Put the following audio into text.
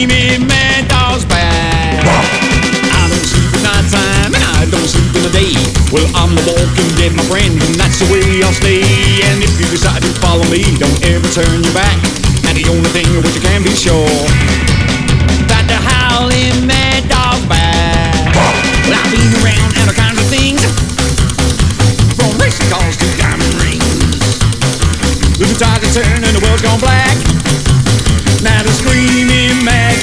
Me mad dog's back. I don't sleep at night time and I don't sleep in the day. Well, I'm the walking dead, my friend, and that's the way I'll stay. And if you decide to follow me, don't ever turn your back. And the only thing of which you can be sure, that the howling mad dog's back. Well, I've been around and all kinds of things, from racing cars to diamond rings. The tides are turning and the world's gone black.